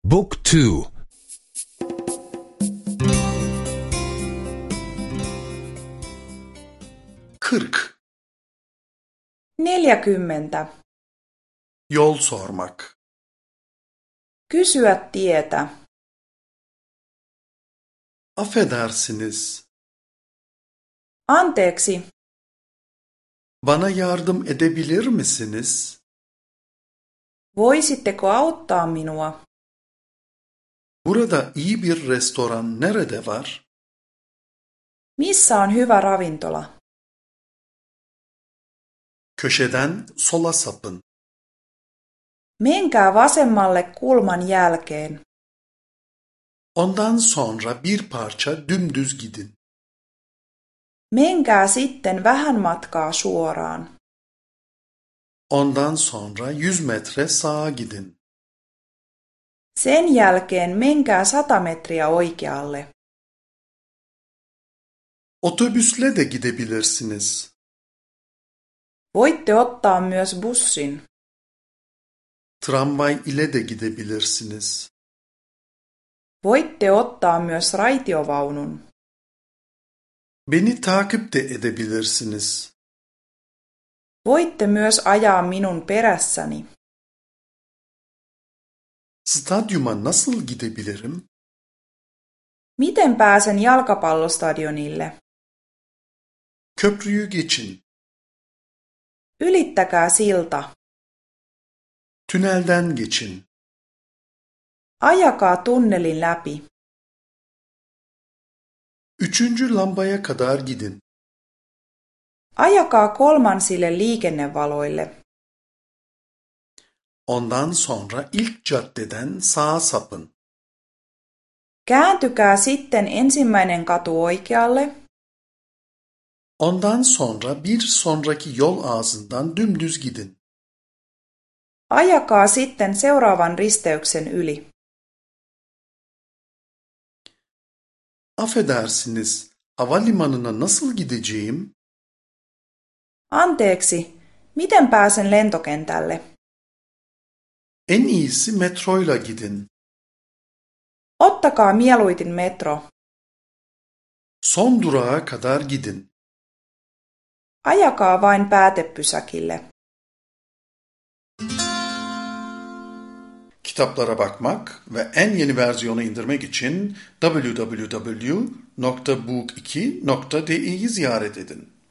Book 2. 40. 40. Yol sormak. Kysyä tietä. Affedersiniz. Anteeksi, Bana yardım edebilir misiniz? voisitteko auttaa minua? Burada iyi bir restoran nerede var? Missä on hyvä ravintola? Köşeden sola sapın. Menkää vasemmalle kulman jälkeen. Ondan sonra bir parça dümdüz gidin. Menkää sitten vähän matkaa suoraan. Ondan sonra 100 metre sağa gidin. Sen jälkeen menkää 100 metriä oikealle. Otobüsle de gidebilirsiniz. Voitte ottaa myös bussin. Tramvay ile de gidebilirsiniz. Voitte ottaa myös raitiovaunun. Beni takip de edebilirsiniz. Voitte myös ajaa minun perässäni. Stadyuma nasıl gidebilirim? Miten pääsen jalkapallostadionille? Köprüyü geçin. Ylittäkää silta. Tünelden geçin. Ajakaa tunnelin läpi. 3. lambaya kadar gidin. Ajakaa kolmansille liikennevaloille. Ondan sonra ilk caddeden sağa sapın. Kääntykää sitten ensimmäinen katu oikealle. Ondan sonra bir sonraki yol ağzından dümdüz gidin. Ajakaa sitten seuraavan risteyksen yli. Affedersiniz, havalimanına nasıl gideceğim? Anteeksi, miten pääsen lentokentälle? En iyisi metroyla gidin. Ottakaa mieluiten metro. Son durağa kadar gidin. Ajakaa vain päätepysäkille. Kitaplara bakmak ve en yeni versiyonu indirmek için www.book2.de'yi ziyaret edin.